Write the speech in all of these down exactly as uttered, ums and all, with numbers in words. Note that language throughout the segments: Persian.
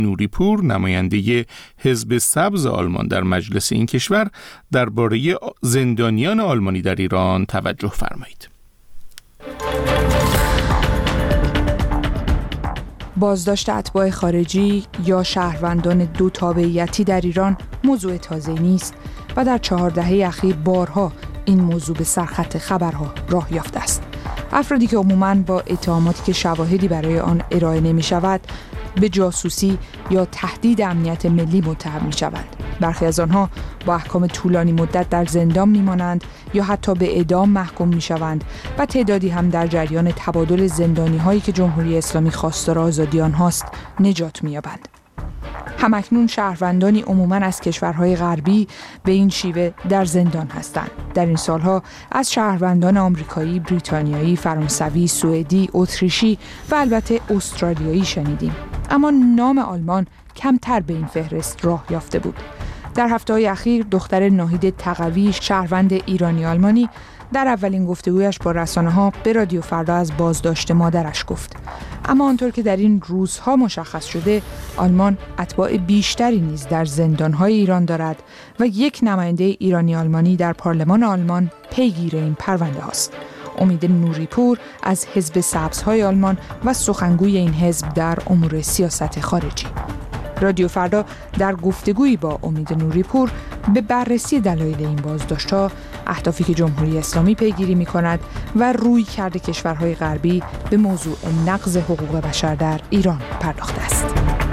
نوریپور نماینده حزب سبز آلمان در مجلس این کشور درباره زندانیان آلمانی در ایران توجه فرمایید. بازداشت اتباع خارجی یا شهروندان دو تابعیتی در ایران موضوع تازه‌ای نیست و در چهار دهه اخیر بارها این موضوع به سرخط خبرها راه یافته است. افرادی که عموماً با اتهاماتی که شواهدی برای آن ارائه نمی شود به جاسوسی یا تهدید امنیت ملی متهم می شوند. برخی از آنها با احکام طولانی مدت در زندان می مانند یا حتی به اعدام محکوم می شوند و تعدادی هم در جریان تبادل زندانی هایی که جمهوری اسلامی خواستار آزادی آنهاست نجات می یابند. همکنون شهروندانی عموماً از کشورهای غربی به این شیوه در زندان هستند. در این سالها از شهروندان آمریکایی، بریتانیایی، فرانسوی، سوئدی، اتریشی و البته استرالیایی شنیدیم. اما نام آلمان کمتر به این فهرست راه یافته بود. در هفته‌های اخیر دختر ناهید تقوی، شهروند ایرانی آلمانی، در اولین گفتگویش با رسانه‌ها به رادیو فردا از بازداشت مادرش گفت. اما آنطور که در این روزها مشخص شده، آلمان اتباع بیشتری نیز در زندان‌های ایران دارد و یک نماینده ایرانی آلمانی در پارلمان آلمان پیگیر این پرونده است. امید نوریپور از حزب سبزهای آلمان و سخنگوی این حزب در امور سیاست خارجی. رادیو فردا در گفتگویی با امید نوریپور به بررسی دلایل این بازداشت‌ها، اهدافی که جمهوری اسلامی پیگیری می‌کند و رویکرد کشورهای غربی به موضوع نقض حقوق بشر در ایران پرداخته است.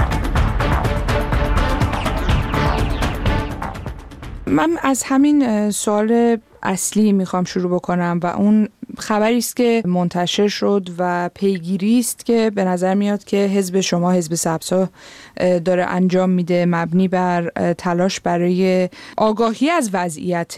من از همین سوال اصلی میخوام شروع بکنم و اون خبری است که منتشر شد و پیگیری است که به نظر میاد که حزب شما، حزب سبزها، داره انجام میده، مبنی بر تلاش برای آگاهی از وضعیت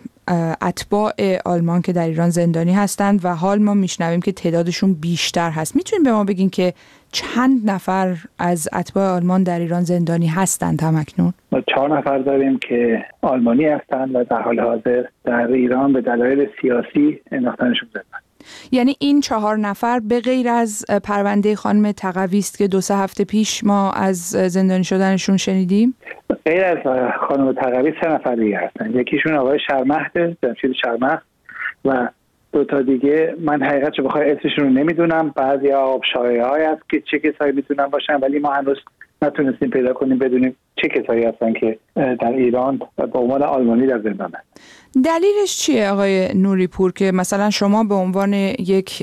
اتباع آلمان که در ایران زندانی هستند و حال ما میشنویم که تعدادشون بیشتر هست. میتونیم به ما بگین که چند نفر از اتباع آلمان در ایران زندانی هستند همکنون؟ ما چهار نفر داریم که آلمانی هستند و در حال حاضر در ایران به دلایل سیاسی انداختنشون زندان. یعنی این چهار نفر به غیر از پرونده خانم تقوی است که دو سه هفته پیش ما از زندانی شدنشون شنیدیم؟ غیر از خانم تقوی سه نفر دیگه هستن. یکیشون آقای شرمهد، جمشید شرمهد، و دو تا دیگه من حقیقت چه بخوای اسمشون رو نمیدونم. بعضی آبشایه های هست که چه کسایی میتونن باشن، ولی ما هنوز نتونستیم پیدا کنیم بدونیم چه کسایی هستن که در ایران به عنوان آلمانی در زندان هستن. دلیلش چیه آقای نوریپور که مثلا شما به عنوان یک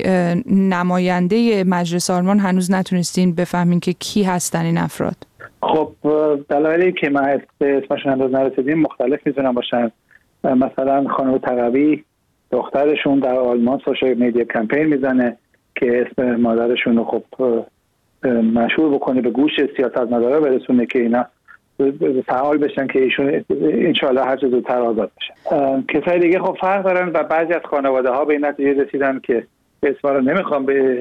نماینده مجلس آلمان هنوز نتونستین بفهمین که کی هستن این افراد؟ خب دلایلی که ما اسمشون هنوز نرسیدیم مختلف میتونن باشن. مثلا خانم تقوی دخترشون در آلمان سوشال میدیا کمپین میزنه که اسم مادرشون رو خب مشهور بکنه، به گوش سیاستمدارا برسونه که اینا فعال بشن که ایشون انشالله هر چه زودتر آزاد بشن. کسای دیگه خب فرق دارن و بعضی از خانواده ها به این نتیجه رسیدن که اسما رو نمیخوام به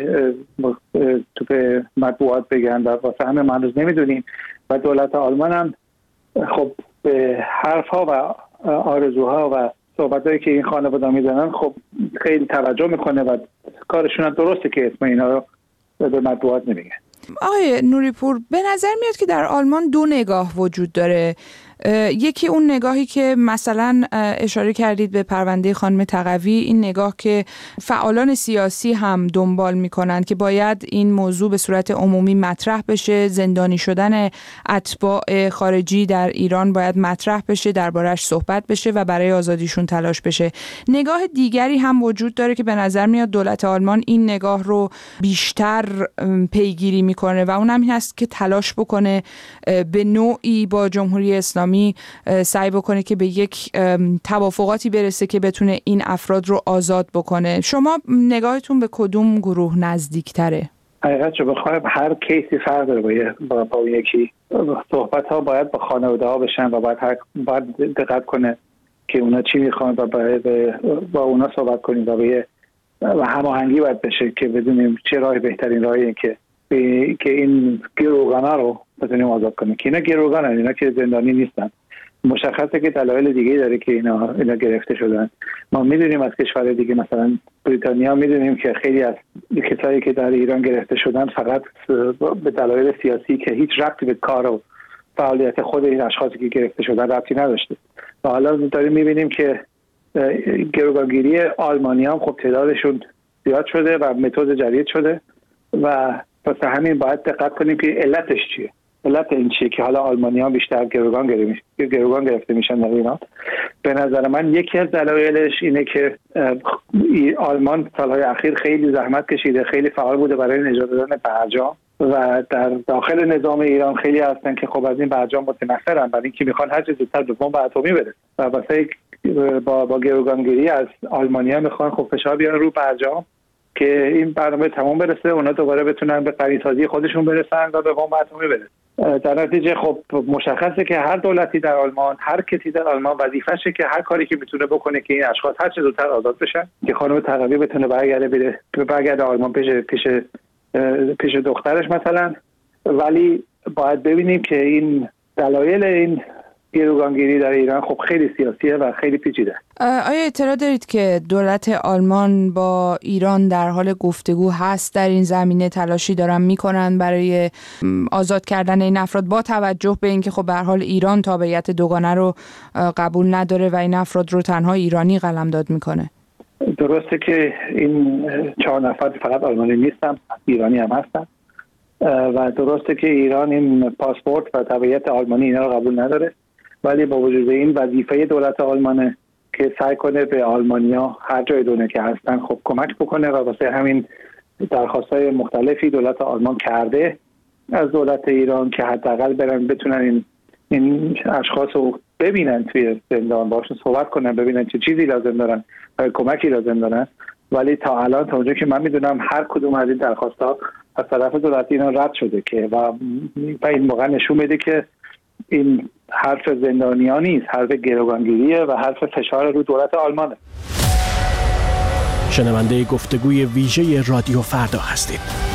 تو به مطبوعات بگن و واسه همه ما هنوز نمیدونیم و دولت آلمان هم خب به حرفها و آرزوها و صحبتایی که این خانواده میزنن خب خیلی توجه میکنه و کارشون هم درسته که اسم اینا رو به مطبوعات نمیگن. آقای نوریپور، به نظر میاد که در آلمان دو نگاه وجود داره. یکی اون نگاهی که مثلا اشاره کردید به پرونده خانم تقوی، این نگاه که فعالان سیاسی هم دنبال میکنند که باید این موضوع به صورت عمومی مطرح بشه، زندانی شدن اتباع خارجی در ایران باید مطرح بشه، دربارش صحبت بشه و برای آزادیشون تلاش بشه. نگاه دیگری هم وجود داره که به نظر میاد دولت آلمان این نگاه رو بیشتر پیگیری میکنه و اون هم این هست که تلاش بکنه به نوعی با جمهوری اسلامی سعی بکنه که به یک توافقاتی برسه که بتونه این افراد رو آزاد بکنه. شما نگاهتون به کدوم گروه نزدیکتره؟ حقیقت چه بخوایم هر کیسی فرق داره با, با یکی. صحبت ها باید با خانواده ها بشن و باید, هر... باید دقت کنه که اونا چی میخوان و باید با اونا صحبت کنیم و به و هماهنگی باید بشه که بدونیم چه راه بهترین راهیه که به... که این گروگانا رو بتونیم آزاد کنیم. که اینا گروگانن، اینا که زندانی نیستن مشخصه که دلایل دیگه داره که اینا اینا گرفته شدن. ما میدونیم از کشور دیگه مثلا بریتانیا میدونیم که خیلی از کسایی که در ایران گرفته شدن فقط به دلایل سیاسی که هیچ ربطی به کار و فعالیت خود این اشخاصی که گرفته شدن ربطی نداشته. و حالا داریم میبینیم که گروگانگیری آلمانی‌ها خب تعدادشون زیاد شده و متد جدید شده و واسه همین باید دقت کنیم که علتش چیه. علت این چیه که حالا آلمانی‌ها بیشتر گروگان گرفته گروگان گرفته میشن در ایران؟ به نظر من یکی از دلایلش اینه که آلمان سالهای اخیر خیلی زحمت کشیده، خیلی فعال بوده برای نجات دادن برجام و در داخل نظام ایران خیلی هستن که خب از این برجام متنفرن، برای اینکه میخوان هر چه زودتر به بمب اتمی برسن و واسه با با گروگانگیری از آلمانی‌ها میخوان خب فشار بیارن رو برجام که این برنامه تمام برسه، اونا دوباره بتونن به غنیسازی خودشون برسن و به بمب اتمی برسن. در نتیجه خب مشخصه که هر دولتی در آلمان، هر کسی در آلمان وظیفه‌شه که هر کاری که میتونه بکنه که این اشخاص هر چه زودتر آزاد بشن، که خانم تقوی بتونه برگرده بره برگرده آلمان پیش پیش پیش دخترش مثلا. ولی باید ببینیم که این دلایل این گروگانگیری در ایران خب خیلی سیاسیه و خیلی پیچیده. آیا اطلاع دارید که دولت آلمان با ایران در حال گفتگو هست در این زمینه، تلاشی دارن میکنن برای آزاد کردن این افراد با توجه به اینکه خب به هر حال ایران تابعیت دوگانه رو قبول نداره و این افراد رو تنها ایرانی قلمداد میکنه؟ درسته که این چهار نفر فقط آلمانی نیستن، ایرانی هم هستن و درسته که ایران این پاسپورت و تبعیت آلمانی اینا رو قبول نداره، ولی با وجود این وظیفه دولت آلمانه که سعی کنه به آلمانیا هر جای دنیا که هستن خب کمک بکنه و واسه همین درخواست‌های مختلفی دولت آلمان کرده از دولت ایران که حداقل برن بتونن این این اشخاص رو ببینن توی زندان، باشون صحبت کنن، ببینن چه چیزی لازم دارن و کمکی لازم دارن. ولی تا الان تا اونجا که من میدونم هر کدوم از این درخواست‌ها از طرف دولت ایران رد شده که و این موقع نشون میده که این حرف زندانیان نیست، حرف گروگانگیریه و حرف فشار رو دولت آلمانه. شنونده گفتگوی ویژه رادیو فردا هستید.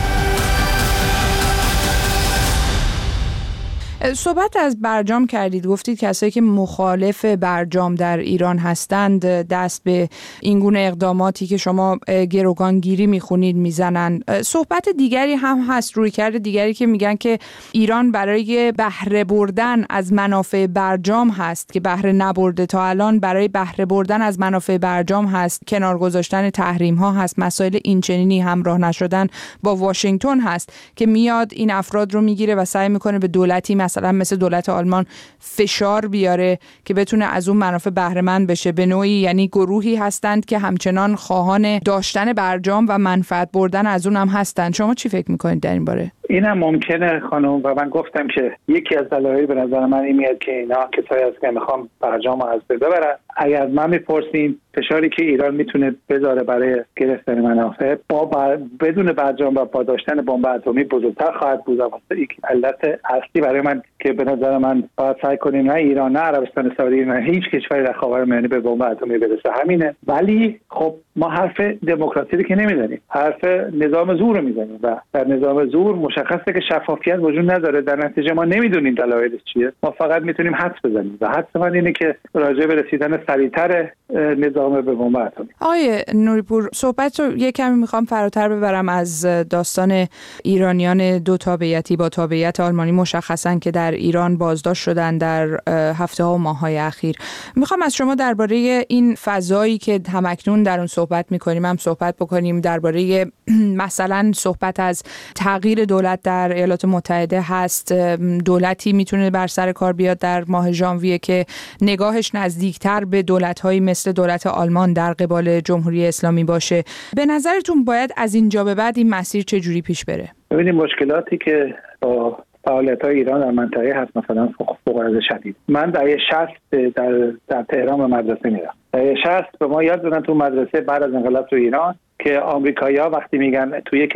صحبت از برجام کردید، گفتید کسایی که مخالف برجام در ایران هستند دست به این گونه اقداماتی که شما گروگانگیری میخونید میزنن. صحبت دیگری هم هست، رویکرد دیگری که میگن که ایران برای بهره بردن از منافع برجام هست که بهره نبرده تا الان، برای بهره بردن از منافع برجام هست، کنار گذاشتن تحریم ها هست، مسائل اینچنینی همراه نشدن با واشنگتن هست که میاد این افراد رو میگیره و سعی میکنه به دولتی مثلا مثل دولت آلمان فشار بیاره که بتونه از اون منافع بهره مند بشه. به نوعی یعنی گروهی هستند که همچنان خواهان داشتن برجام و منفعت بردن از اون هم هستند. شما چی فکر میکنید در این باره؟ این هم ممکنه خانم، و من گفتم که یکی از دلایل به نظر من این میاد که اینا کسایی هست که میخوام برجام رو از بین ببرن. اگر من میپرسیم فشاری که ایران میتونه بذاره برای گرفتن منافع با بر... بدون برجام و با داشتن بمب اتمی بزرگتر خواهد بود. واسه یک علت اصلی برای من که به نظر من باید سعی کنیم نه ایران، نه عربستان سعودی، نه هیچ کشوری در خاورمیانه به بمب اتمی برسه، همینه. ولی خب ما حرف دموکراسی رو که نمیزنیم، حرف نظام زور رو میزنیم و در نظام زور مشخصه که شفافیت وجود نداره. در نتیجه ما نمیدونیم دلایلش چیه، ما فقط میتونیم حدس بزنیم و حدس من اینه که راجع به رسیدن سریعتر نظام به بمب اتمی. آقای نوری‌پور، صحبت رو یک کمی میخوام فراتر ببرم از داستان ایرانیان دو تابعیتی با تابعیت آلمانی مشخصاً که در ایران بازداشت شدن در هفته ها و ماه های اخیر. میخوام از شما درباره این فضایی که همکنون در اون صحبت میکنیم هم صحبت بکنیم، درباره مثلا صحبت از تغییر دولت در ایالات متحده هست. دولتی میتونه بر سر کار بیاد در ماه ژانویه که نگاهش نزدیکتر به دولت‌هایی مثل دولت آلمان در قبال جمهوری اسلامی باشه. به نظرتون باید از اینجا به بعد این مسیر چه جوری پیش بره؟ ببینید مشکلاتی که با فعالیت‌های ایران در منطقه هست مثلا فوق‌العاده شدید. من در شصت در در تهران به مدرسه میرم. در شصت به ما یاد دادن تو مدرسه بعد از انقلاب تو ایران که آمریکایی‌ها وقتی میگن توی یک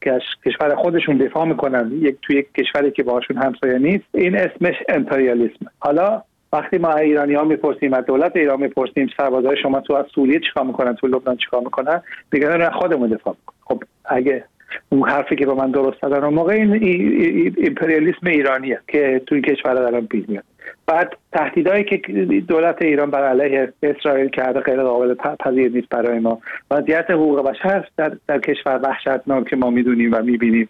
کشور خودشون دفاع میکنن، یک توی یک کشوری که باهاشون همسایه نیست، این اسمش امپریالیسم. حالا وقتی ما ایرانی‌ها میپرسیم، از دولت ایران میپرسیم سربازای شما تو از سوریه چیکار میکنن، تو لبنان چیکار میکنن، میگن نه خودمون دفاع میکنیم. خب اگه اون حرفی که با من درست زدن اون موقع این ایمپریالیسم ایرانیه که توی کشور دارن پیش میاد. بعد تهدیدایی که دولت ایران بر علیه اسرائیل کرده غیر قابل پذیر نیست برای ما. وضعیت حقوق بشر در, در کشور وحشتناک که ما میدونیم و میبینیم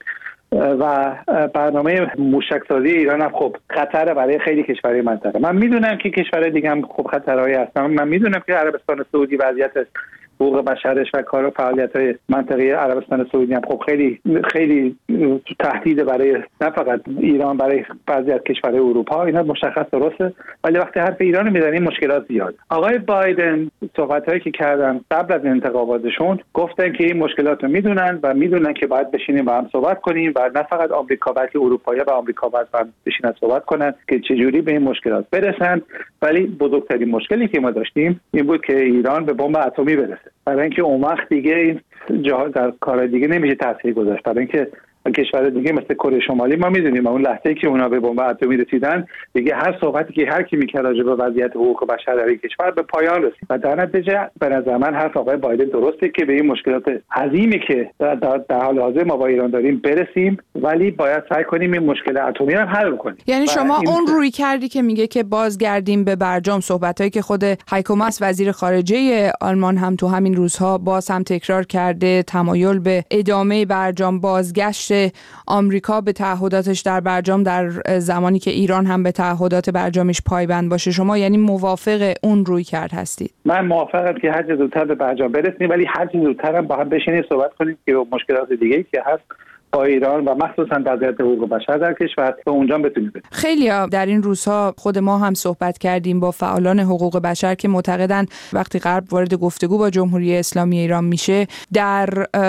و برنامه موشکسازی ایران هم خب خطر برای خیلی کشورهای منطقه. من میدونم که کشورهای دیگه هم خب خطرهایی هستن. من میدونم که عربستان سعودی وضعیت حقوق بشرش و کار و فعالیت‌های منطقه عربستان سعودی هم خب خیلی خیلی تهدید برای نه فقط ایران، برای بعضی از کشورهای اروپا. اینا مشخص درسته، ولی وقتی حرف ایران رو میزنیم مشکلات زیاد. آقای بایدن صحبت‌هایی که کردن قبل از انتخاباتشون گفتن که این مشکلات رو میدونن و میدونن که باید بشینیم با هم صحبت کنیم و نه فقط آمریکا بلکه اروپاها و آمریکا باید بشینن صحبت کنن که چجوری به این مشکلات برسن. ولی بزرگترین مشکلی که ما داشتیم این بود که ایران به بمب اتمی برسه. برای اینکه اون وقت دیگه این جا در کار دیگه نمیشه تاثیر گذاشت. برای اینکه کشور دیگه مثل کره شمالی ما میدونیم اون لحظه‌ای که اونا به بمب اتمی رسیدن دیگه هر صحبتی که هر کی میکرد راجع به وضعیت حقوق بشر در این کشور به پایان رسید و در نتیجه به نظر من حرف آقای بایدن درسته که به این مشکلات عظیمی که در, در, در حال حاضر ما با ایران داریم برسیم، ولی باید سعی کنیم این مشکل اتمی رو حل کنیم. یعنی شما اون روی کردی که میگه که بازگردیم به برجام، صحبتایی که خود هایکو ماس وزیر خارجه آلمان هم تو همین روزها باز هم تکرار کرده، تمایل به ادامه برجام، بازگشت آمریکا به تعهداتش در برجام در زمانی که ایران هم به تعهدات برجامش پایبند باشه. شما یعنی موافق اون روی کرد هستید؟ من موافقم که هر چه زودتر به برجام برسیم، ولی هر چه زودتر هم با هم بشینیم صحبت کنیم که مشکلات دیگه‌ای که هست با ایران و مخصوصا وضعیت حقوق بشر در کشور به اونجا بتونیم برسیم. خیلی در این روزها خود ما هم صحبت کردیم با فعالان حقوق بشر که معتقدند وقتی غرب وارد گفتگو با جمهوری اسلامی ایران میشه، در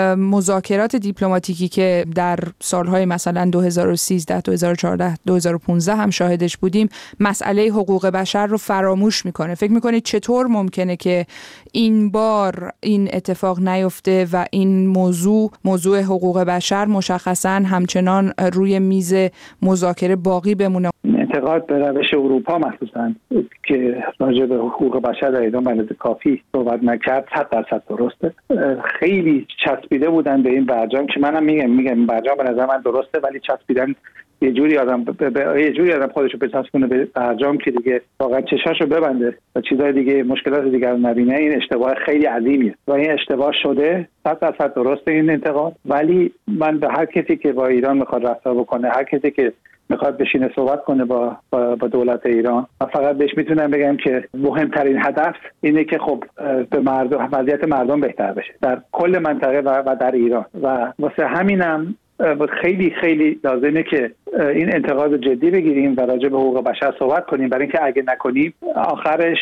مذاکرات دیپلماتیکی که در سالهای مثلا دو هزار و سیزده، دو هزار و چهارده، دو هزار و پانزده هم شاهدش بودیم، مسئله حقوق بشر رو فراموش میکنه. فکر میکنید چطور ممکنه که این بار این اتفاق نیفته و این موضوع موضوع حقوق بشر مشخصاً همچنان روی میز مذاکره باقی بمونه؟ انتقاد به روش اروپا مخصوصاً که راجع به حقوق بشر در ایران به کافی صحبت نکرد صد درصد درسته. خیلی چسبیده بودن به این برجام که منم میگم میگم برجام به نظر من درسته، ولی چسبیدن یه جوری آدم ب... ب... یه جوری آدم خودشو بچسبونه به برجام که دیگه واقعا چشاشو ببنده و چیزای دیگه مشکلات دیگه رو نبینه. این اشتباه خیلی عظیمیه و این اشتباه شده. صد درصد درسته این انتقاد، ولی من به هر کسی که با ایران میخواد رفتار بکنه، هر کسی که میخواد بشینه صحبت کنه با, با با دولت ایران، من فقط بهش میتونم بگم که مهمترین هدف اینه که خب به مردم وضعیت مردم بهتر بشه در کل منطقه و, و در ایران و واسه همینم خیلی خیلی لازمه که این انتقاد جدی بگیریم و راجع به حقوق بشر صحبت کنیم، برای اینکه اگه نکنیم آخرش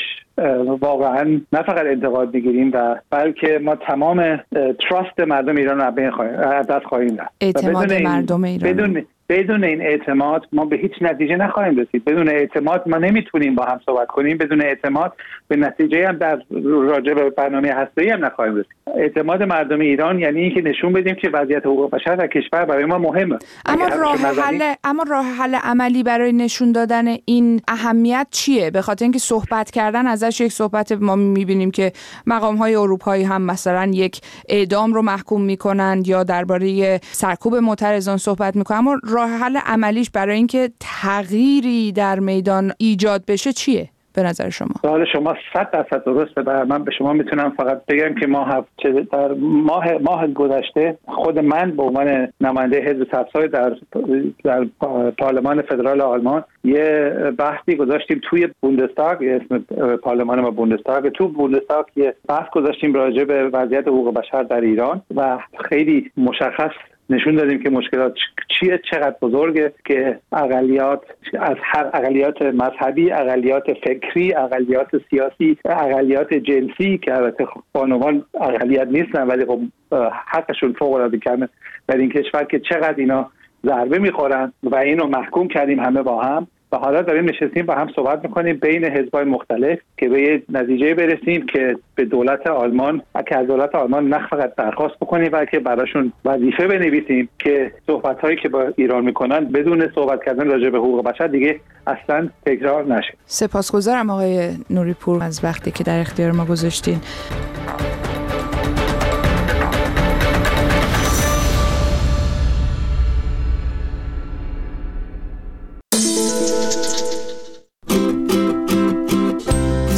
واقعا نه فقط انتقاد میگیریم و بلکه ما تمام تراست مردم ایران رو بین خواهیم از دست خواهیم رفت. اعتماد مردم ایران بدون بدون این اعتماد ما به هیچ نتیجه نخواهیم رسید. بدون اعتماد ما نمیتونیم با هم صحبت کنیم. بدون اعتماد به نتیجه هم در راجع به برنامه هسته‌ای هم نخواهیم رسید. اعتماد مردم ایران یعنی اینکه نشون بدیم که وضعیت حقوق بشر در کشور برای ما مهمه. اما راه حل اما راه حل عملی برای نشون دادن این اهمیت چیه؟ به خاطر اینکه صحبت کردن ازش یک صحبت ما میبینیم که مقام‌های اروپایی هم مثلا یک اعدام رو محکوم میکنن یا درباره سرکوب معترضان صحبت میکنن، اما راه حل عملیش برای اینکه تغییری در میدان ایجاد بشه چیه به نظر شما؟ سوال شما صد درصد درسته. من به شما میتونم فقط بگم که ما در ماه ماه گذشته خود من به عنوان نماینده حزب سبزهای در در پارلمان فدرال آلمان یه بحثی گذاشتیم توی بوندستاگ، اسم پارلمان ما بوندستاگ. تو بوندستاگ یه بحث گذاشتیم راجع به وضعیت حقوق بشر در ایران و خیلی مشخص نشون دادیم که مشکلات چیه، چقدر بزرگه که اقلیات از هر اقلیات مذهبی، اقلیات فکری، اقلیات سیاسی، اقلیات جنسی که البته بانوان اقلیت نیستن ولی خب حقشون فوق العاده کمه در این کشور، که چقدر اینا ضربه میخورن و اینو محکوم کردیم همه با هم و حالا داریم نشستیم با هم صحبت میکنیم بین حزب‌های مختلف که به یه نتیجه برسیم که به دولت آلمان که از دولت آلمان نه فقط درخواست بکنیم بلکه براشون وظیفه بنویسیم که صحبت‌هایی که با ایران میکنن بدون صحبت کردن راجع به حقوق بشر دیگه اصلا تکرار نشه. سپاسگزارم آقای نوری پور از وقتی که در اختیار ما گذاشتین.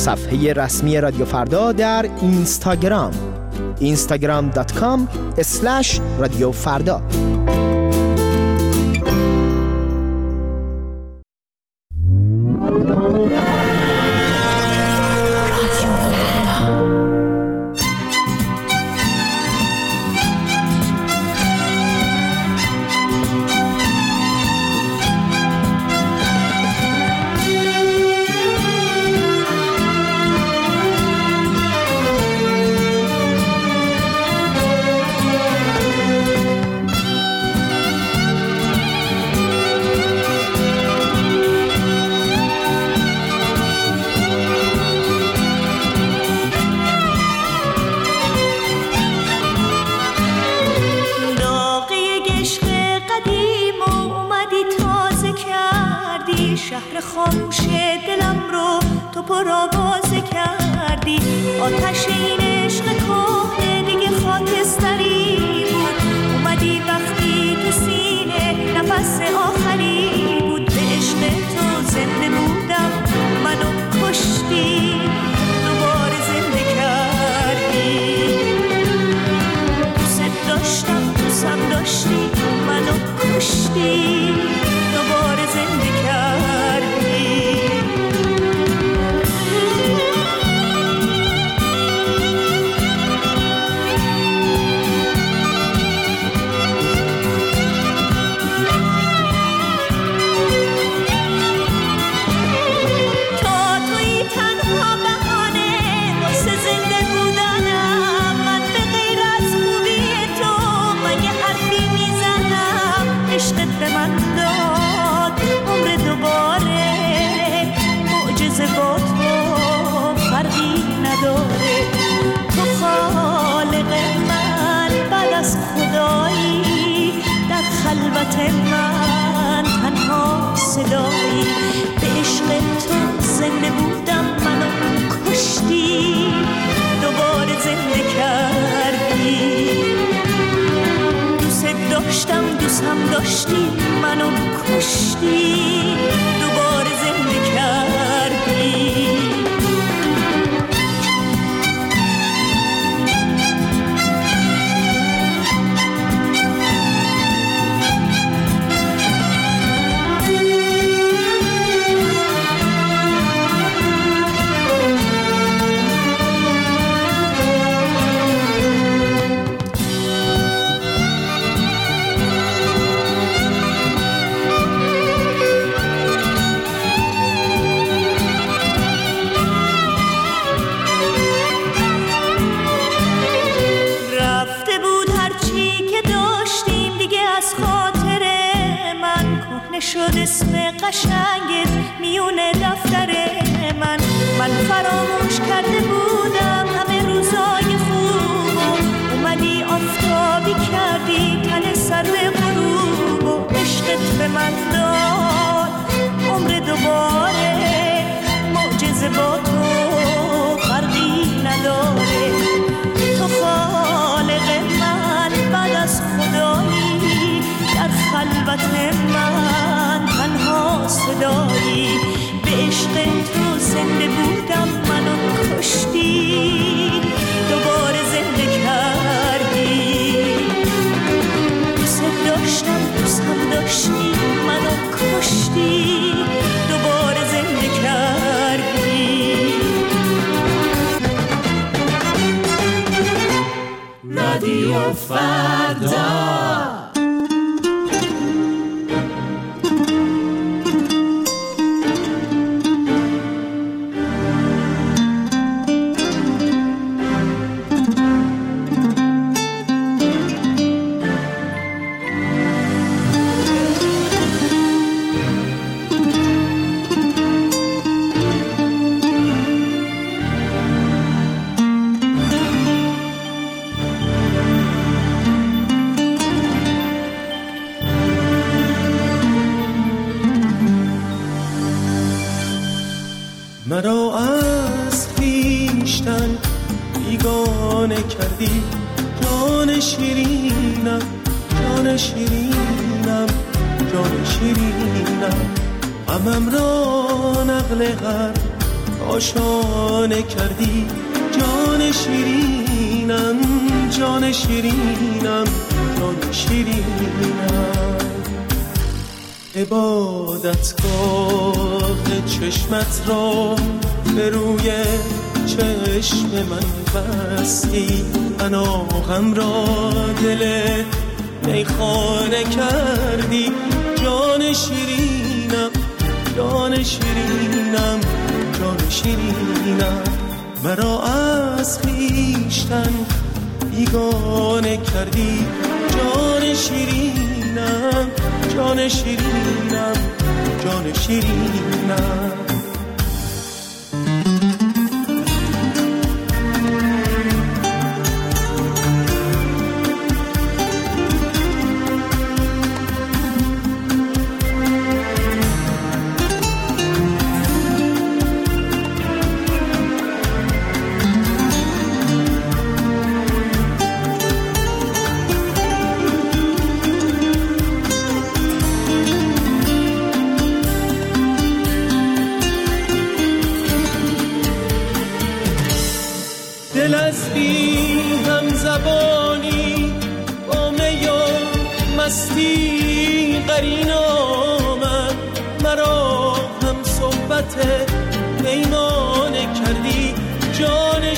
صفحه رسمی رادیو فردا در اینستاگرام اینستاگرام دات کام اسلش رادیو فردا. شهر خاموش دلم رو تو پرآوازه کردی. آتش این عشق کهنه دیگه خاکستری بود. اومدی وقتی تو سینه نفس آخری بود. به عشق تو زنده بودم، منو کشتی، دوباره زنده کردی. دوست داشتم، دوستم داشتی، منو کشتی، دوباره زنده خلوت من تنها صدایی. به عشق تو زنده بودم، منو کشتی، دوباره زنده کردی. دوست داشتم، دوستم داشتی، منو کشتی، دوباره زنده کردی. شد اسم قشنگت میونه دفتر من. من فراموش کرده بودم همه روزای خوب. اومدی آفتابی کردی تن سر غروب. و عشقت به من داد عمر دوباره. معجزه با تو فرقی نداره. تو خالق من بعد از خدایی. در خلوت من تنها صدایی. به عشق تو زنده بودم، منو کشتی، دوباره زنده کردی. دوست داشتم، دوستم داشتی، منو کشتی، دوباره زنده کردی. رادیو فردا. مرا از خویشتن بیگانه کردی. جان شیرینم، جان شیرینم، جان شیرینم. غمم را نقل هر کاشانه کردی جان شیرینم، جان شیرینم، جان شیرینم. عبادتگاه چشمت را به روی چشم من بستی، پناهم را دل میخانه کردی. جان شیرینم، جان شیرینم، جان شیرینم. مرا از خویشتن بیگانه کردی. جان شیرینم، جان شیرینم، جان شیرینم. دل از بی هم زبانی با می و مستی قرین آمد. مرا هم صحبت پیمانه کردی. جان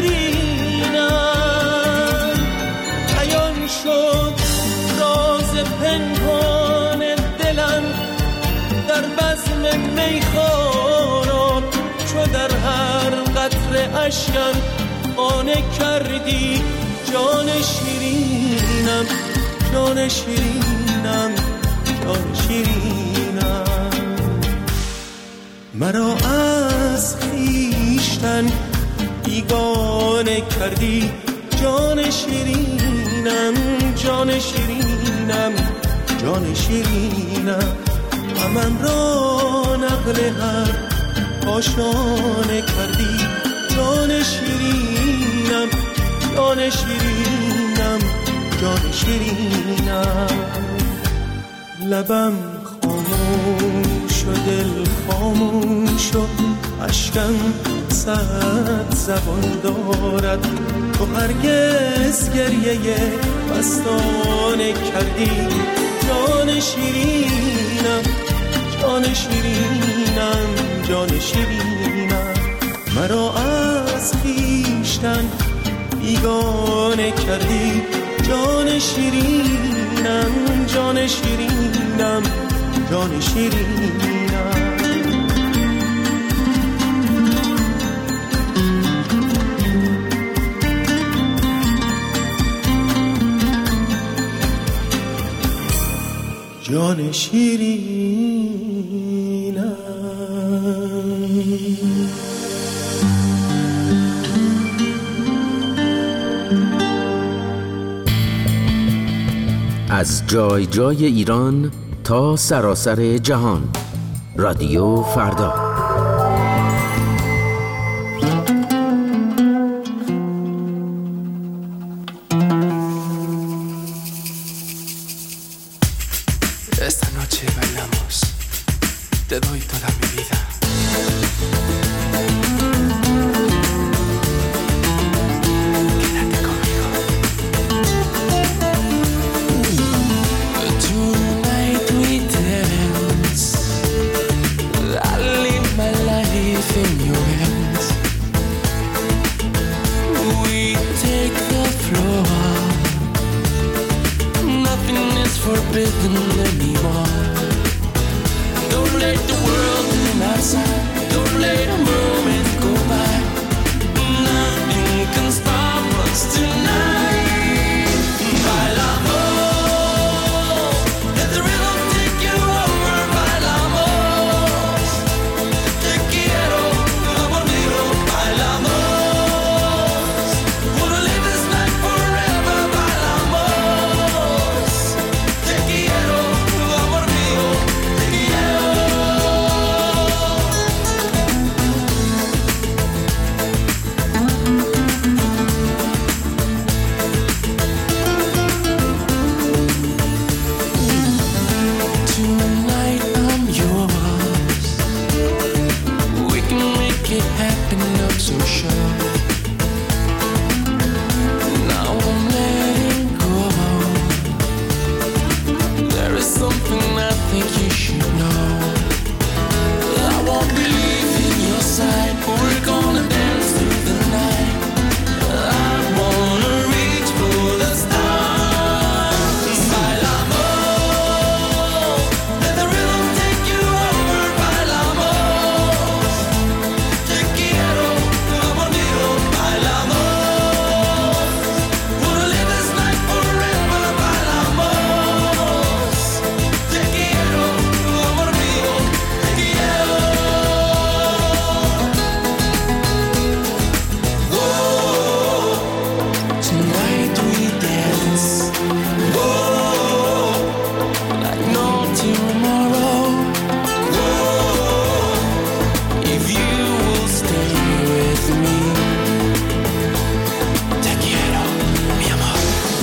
شیرینم، عیان شد راز پنهان دلم در بزم میخواران. چو در هر قطره اشکم خانه کردی. جان شیرینم، جان شیرینم، جان شیرینم. مرا از خویشتن بیگانه کردی. جان شیرینم، جان شیرینم، جان شیرینم. غمم را نقل هر کاشانه کردی. جان شیرینم، جان شیرینم، جان شیرینم. لبم خاموش و دل خاموش و اشکم صد زبان دارد. تو هرگز گریه مستانه کردی. جان شیرینم، جان شیرینم، جان شیرینم. مرا از خویشتن بیگانه کردی. جان شیرینم، جان شیرینم، جان شیرینم. جان شیرینم. از جای جای ایران تا سراسر جهان. رادیو فردا. Esta noche bailamos, te doy toda mi vida. Quédate conmigo. Tonight we dance. I live my life in your hands. We take the floor. Nothing is forbidden anymore. Don't let the world in outside. Don't let to show. Now I'm letting go. There is something I think you should know. I won't be leaving your side. We're gonna dance through the night. I wanna reach for the stars. Bailamos, let the rhythm take you over. Bailamos, te quiero, amor mío. Bailamos, wanna live this night forever. Bailamos, te quiero, amor mío. Te quiero. Whoa, tonight we dance. Whoa, like no tomorrow. Whoa, if you will stay with me. Te quiero, mi amor.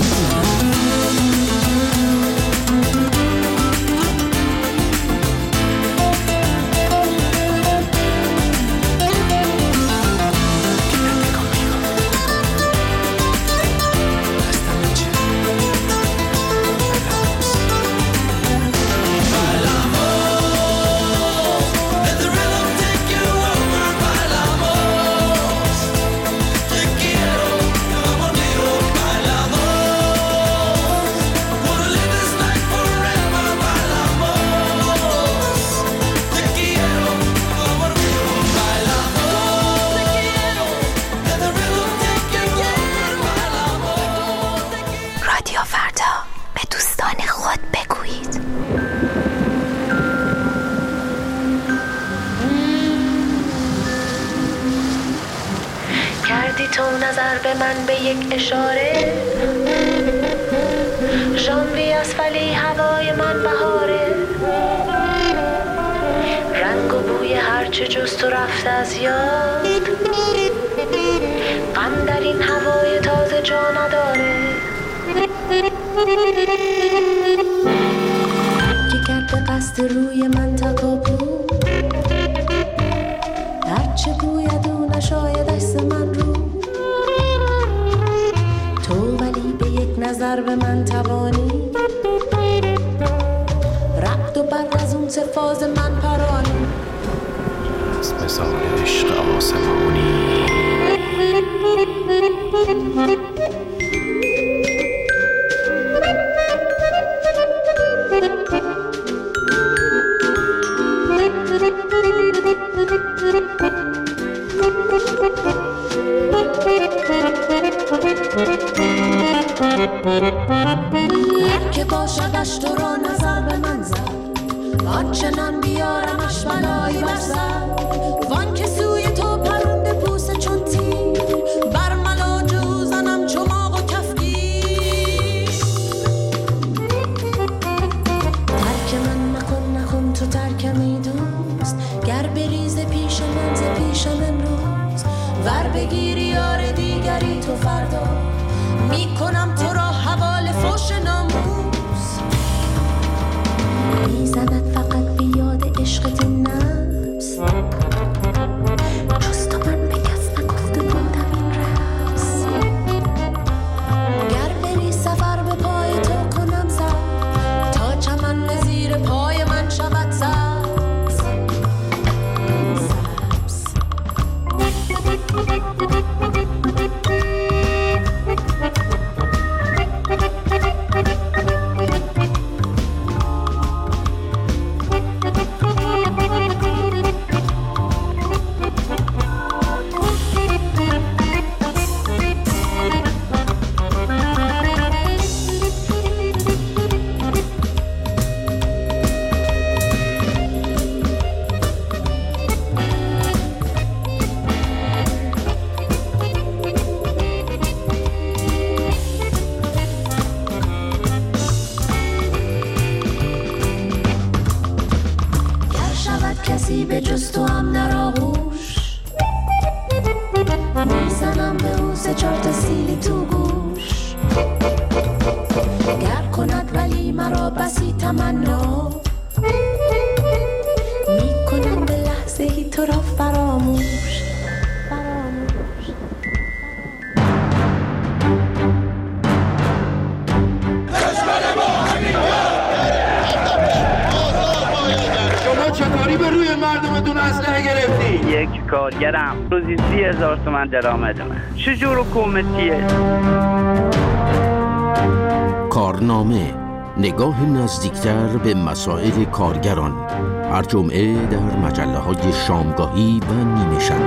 Quédate conmigo. Esta noche bailamos. Let the rhythm take you over. Bailamos. Te quiero, amor mío. Bailamos. Wanna live this night forever. Bailamos. Te quiero, amor mío. Bailamos. Te quiero. Let the rhythm take you over. Bailamos. رادیو فردا، به دوستان خود بگویید. کردی تو نظر به من به یک اشاره، ژانویه است ولی هوای من بهاره، رنگ و بوی هرچه جز تو رفته از یاد، غم در این هوای تازه جا نداره، که کرده قصد روی من تکاپو، هرچه بوید او نشاید عکس من رو، تو ولی به یک نظر به من توانی، رعد و برق از اون سفاز من پرانی، از بزار عشق آسمانی. هر که باشدش تو را نظر به من زد، آنچنان بیارمش بلایی بر سر، وان که سوی تو پرنده بوسه چون تیر، بر ملاج او زنم چماق و کفگیر. ترک من نکن نکن تو ترکمی دوست، گر بریز پیش من ز پیشم امروز، ور بگیری یار دیگری تو فردا، میکنم تو را حواله فوش ناموس. میزند فقط بیاد عشقت این نفس، جز تو من به کس نگفته بودم این رقص، گر بری سفر به پای تو کنم سر، تا چمن به زیر پای من شود سبز سبز. کسی به جز تو هم در آغوش، میزنم به او سه چهار تا سیلی تو گوش، گر کند ولی مرا بسی تمنا، میکنم به لحظه ای تو را فراموش فراموش. اسلحه گرفتی؟ یک کارگرم روزی سی هزار تومن درآمد من. چجور حکومتیه؟ کارنامه، نگاه نزدیکتر به مسائل کارگران، هر جمعه در مجله های شامگاهی و نیمه شب.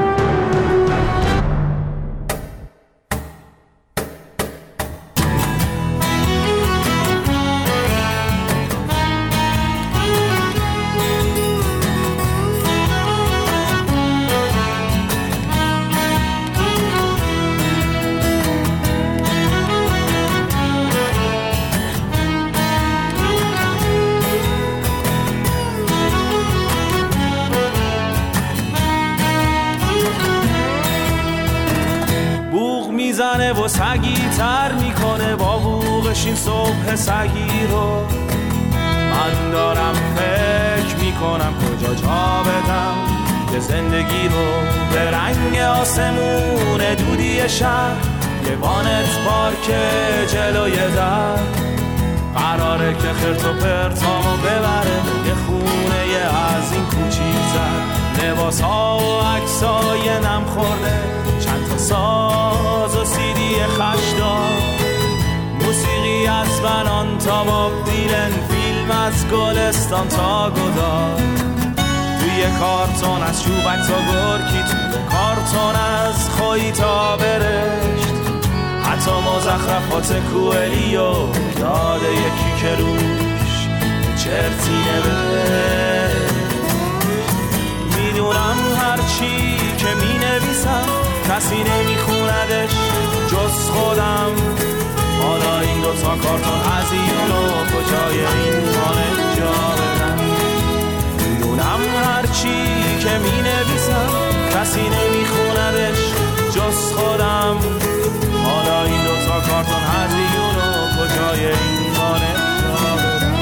میزنه و سگی تر میکنه با بوغش این صبح سگی رو. من دارم فکر میکنم کجا جا بدم یه زندگی رو به رنگ آسمون دودی شهر، یه وانت پارک جلوی در. قراره که خرت و پرتامو ببره یه خونه یه از این کوچیک‌تر. لباس ها و عکس های نم خورده، چند تا ساز و سیدی خشدار، موسیقی از بنان تا باب دیلن، فیلم از گلستان تا گدار. توی کارتون از چوبک تا گرکی، توی کارتون از خویی تا برشت، حتی مزخرفات کوئلیو یاده یکی که روش چرتی نوشت. میدونم هرچی که می نویسم کسی نمی خوندش جز خودم. حالا این دوتا کارتون هزیون و کجای این خانه جا بدم. میدونم هرچی که می نویسم کسی نمی خوندش جز خودم. حالا این دوتا کارتون هزیون و کجای این خانه جا بدم.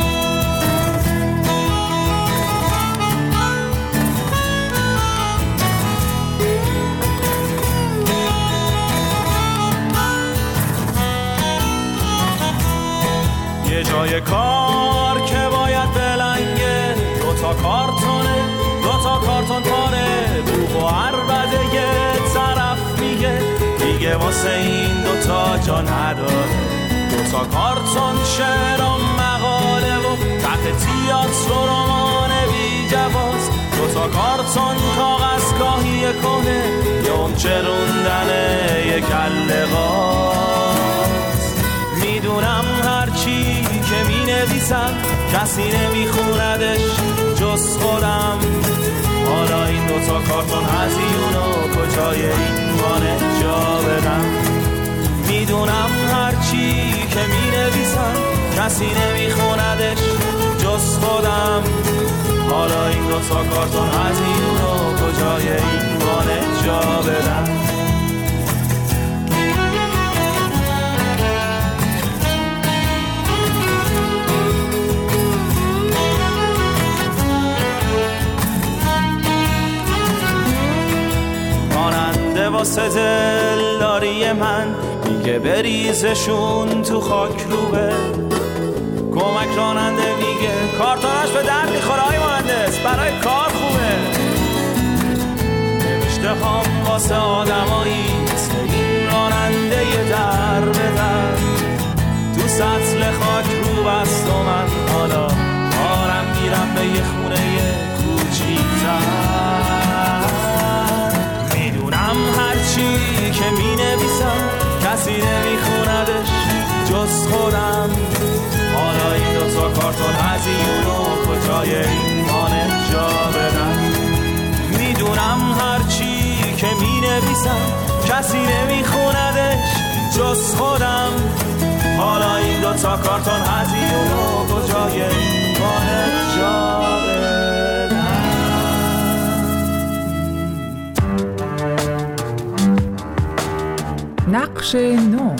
یه جای کار که باید بلنگه، دوتا کارتونه دوتا کارتون پاره، بوغ و عربده یه طرف میگه دیگه واسه این دوتا جا نداره. دوتا کارتون شعر و مقاله و تحت تیاتر و رمان بی جواز. دوتا کارتون کاغذ کاهی کنه یه اون چروندنه یه کله غاز. میدونم هرچی که می نویسم کسی نمی خوندش جز خودم. حالا این دوتا کارتون هزیون و کجای این وانه جا بدم. میدونم هرچی که می نویسم کسی نمی خوندش جز خودم. حالا این دوتا کارتون هزیون و کجای این وانه جا بدم. واسه دلداری من میگه بریزشون تو خاک روبه. کمک راننده میگه کارتونش به درد میخوره های مهندس، برای کار خوبه. نوشته هم واسه آدمایی مثل این راننده یه در به در، تو سطل خاک رو بست و من حالا آرم میرم به یه خونه کوچیک‌تر. هرچی که می نویسم کسی نمی خوندش جز خودم. حالا این دوتا کارتون هزیون و کجای این وانه جا بدم. میدونم هرچی که می نویسم کسی نمی خوندش جز خودم. حالا این دوتا کارتون هزیون و کجای این وانه جا بدم. نقش نو.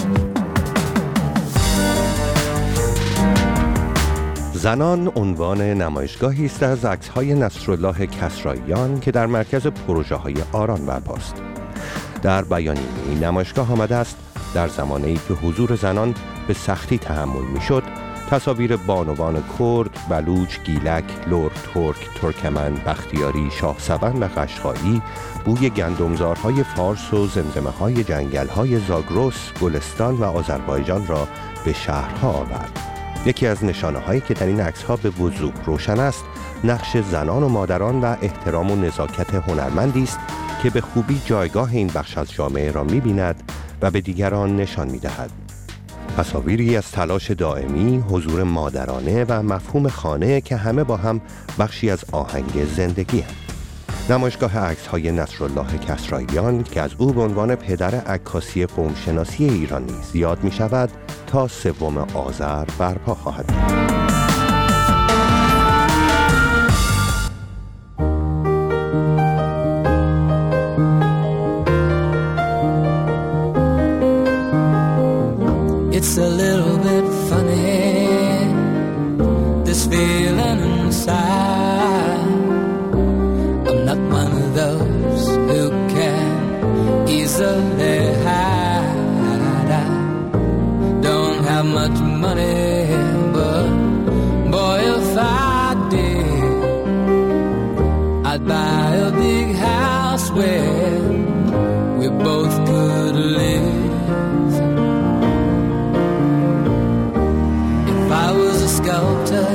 زنان عنوان نمایشگاهی است از عکس‌های نصرالله کسراییان که در مرکز پروژه‌های آران برپاست. در بیانیه این نمایشگاه آمده است در زمانه‌ای که حضور زنان به سختی تحمل می‌شد، تصاویر بانوان کرد، بلوچ، گیلک، لر، ترک، ترکمن، بختیاری، شاهسوند و قشقایی بوی گندمزارهای فارس و زمزمه‌های جنگل‌های زاگرس، گلستان و آذربایجان را به شهرها آورد. یکی از نشانه‌هایی که در این عکس‌ها به وضوح روشن است، نقش زنان و مادران و احترام و نزاکت هنرمندی است که به خوبی جایگاه این بخش از جامعه را می‌بیند و به دیگران نشان می‌دهد. تصاویری از تلاش دائمی، حضور مادرانه و مفهوم خانه که همه با هم بخشی از آهنگ زندگی هست. نمایشگاه عکس‌های نصرالله کسراییان که از او به عنوان پدر عکاسی قومشناسی ایران نیز یاد می‌شود، تا سوم آذر برپا خواهد بود. It's a little bit funny, this feeling inside. I'm not one of those who can easily hide. I don't have much money, but boy, if I did, I'd buy a big house where we both could live. Sculptor,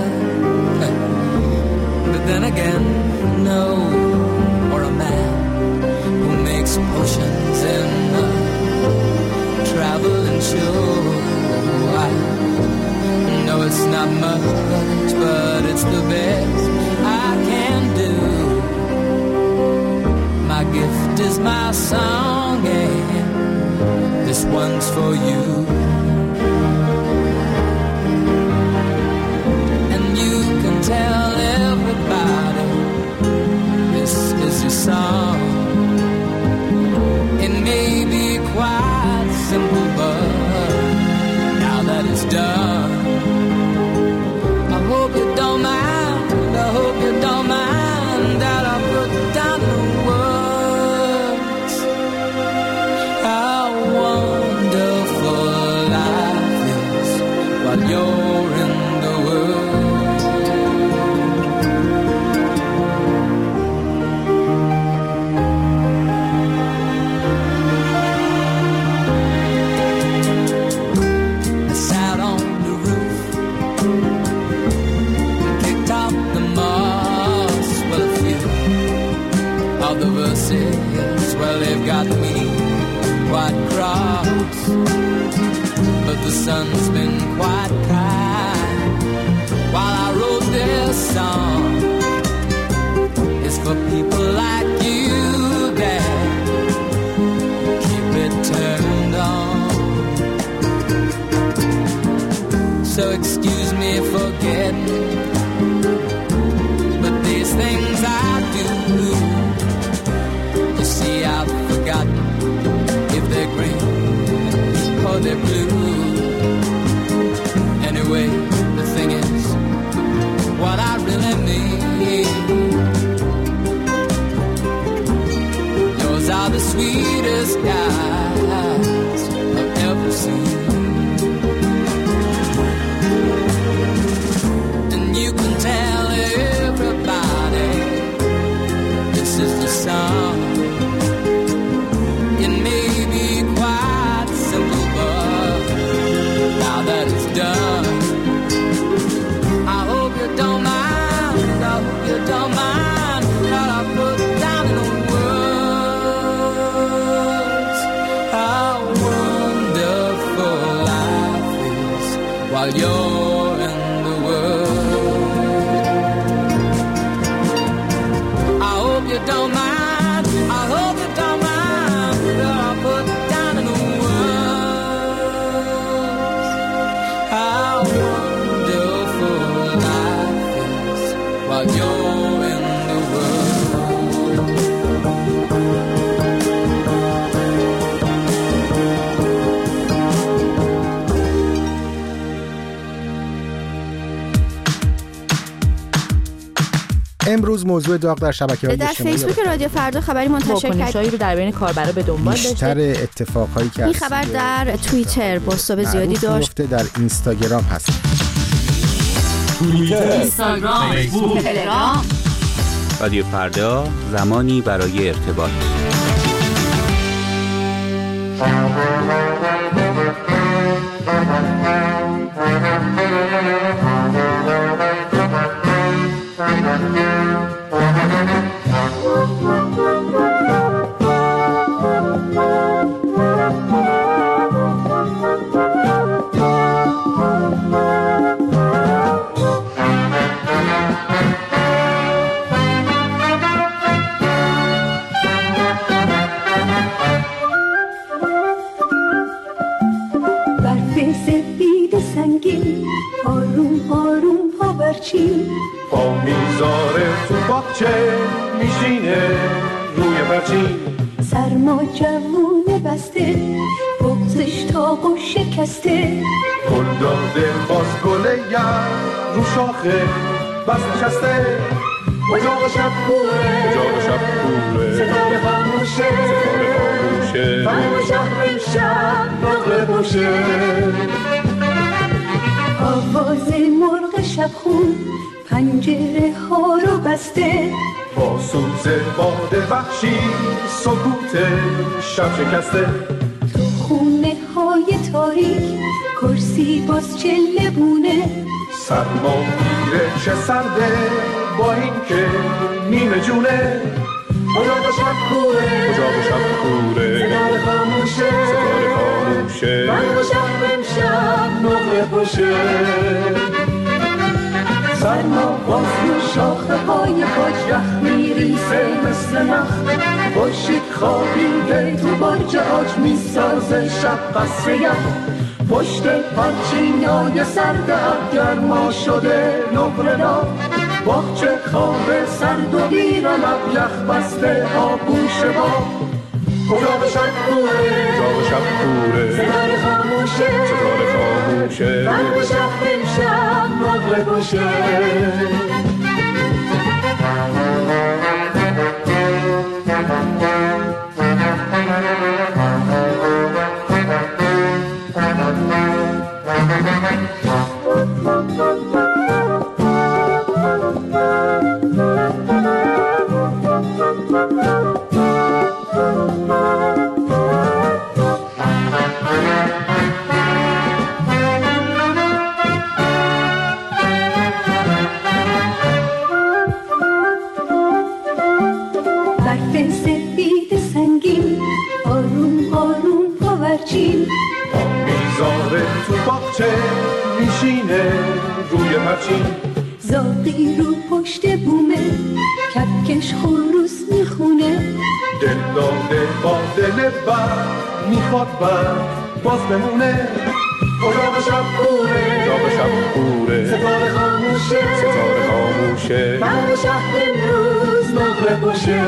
but then again, no, or a man who makes potions in a traveling show. I know it's not much, but it's the best I can do. My gift is my song, and this one's for you. Tell everybody this is your song. It may be quite simple, but now that it's done, I hope you don't mind, I hope you don't mind that I put down the words. How wonderful life is while you're in the world. The verses, well, they've got me quite cross, but the sun's been quite kind while I wrote this song. It's for people like you that keep it turned on. So excuse me for getting, but these things I do, see, I've forgotten if they're green or they're blue. Anyway, the thing is, what I really mean, yours are the sweetest eyes I've ever seen. And you can tell everybody this is the song. Done. I hope you don't mind, I hope you don't mind that I put down in the words how wonderful life is while you're in the world. I hope you don't mind, I hope you don't mind that I put down in the you're in the world. امروز موضوع داغ در شبکه‌های اجتماعی در فیسبوک رادیو فردا خبری منتشر کرد. واکنش‌هایی رو در بین کاربرا به دنبال داشته. بیشتر اتفاقایی که این خبر در توییتر بازتاب زیادی داشت. در اینستاگرام هست. توییتر، اینستاگرام، فیسبوک، تلگرام. رادیو فردا، زمانی برای ارتباط. پا میذاره تو باغچه میشینه روی برچین، سرما جوونه بسته بغزش تاق و شکسته، گل داده باز گله یم رو شاخه بس نشسته، اجاق شب کوره اجاق شب کوره ستاره خاموشه ستاره خاموشه فهم شهر امشب نقل باشه، آواز مرغ شبخون پنجره ها رو بسته، با سوز باد وحشی سکوت شب شکسته، تو خونه های تاریک کرسی باز چله بونه، سرما میره چه سرده با این که نیمه جونه، اجاق شب کوره اجاق شب کوره ستاره خاموشه ستاره خاموشه فهم شهر امشب نقل باشه، سرما باز رو شاخه های کاج رخ میریسه مثل نخ، خورشید خوابیده تو برج عاج میسازه شب قصر یخ، پشت پرچینای سرد اب گرما شده نقره را، باغچه خواب سرد و ویران اب یخ بسته آبوش با، اجاق شب کوره اجاق شب کوره ستاره خاموشه ستاره خاموشه فهم شهر امشب نقل باشه. میذاره تو باغچه میشینه روی پرچین، زاغی رو پشت بومه کپکش خروس میخونه، دل داده با دل بر میخواد بر باز بمونه، اجاق شب کوره اجاق شب کوره ستاره خاموشه ستاره خاموشه فهم شهر امروز نقل باشه،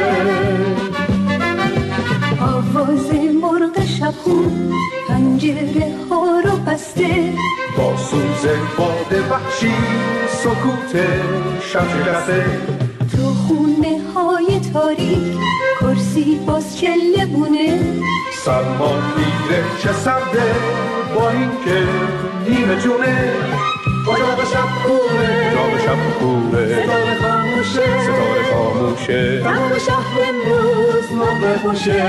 آواز مرغ شبخون پنجره ها رو بسته، با سوز باد وحشی سکوت شب شکسته، تو خونه های تاریک کرسی باز چله بونه، سرما میره چه سرده با این که نیمه جونه، اجاق شب کوره اجاق شب کوره ستاره خاموشه ستاره خاموشه فهم شهر امروز نقل باشه،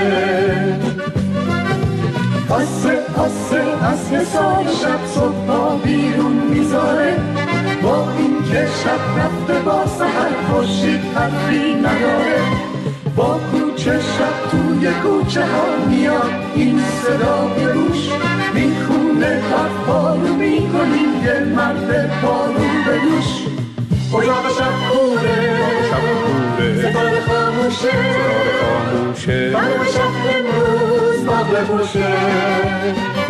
آسه آسه از حسار شب صبح بیرون میذاره، با این که شب رفته با سحر خورشید حرفی نداره، با کوچه شب توی کوچه ها میاد این صدا به گوش، میخونه حرفا رو میکنیم یه مرد بارون به دوش، اجاق شب کوره شب کوره ستاره خاموشه ستاره خاموشه فهم شهر امروز نقل باشه.